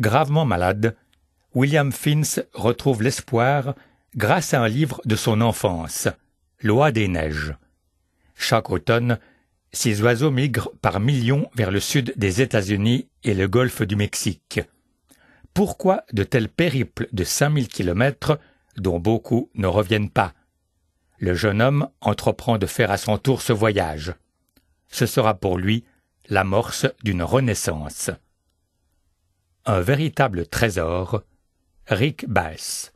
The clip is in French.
Gravement malade, William Finns retrouve l'espoir grâce à un livre de son enfance, Loi des neiges. Chaque automne, ces oiseaux migrent par millions vers le sud des États-Unis et le golfe du Mexique. Pourquoi de tels périples de 5000 kilomètres dont beaucoup ne reviennent pas? Le jeune homme entreprend de faire à son tour ce voyage. Ce sera pour lui l'amorce d'une renaissance. Un véritable trésor, Rick Bass.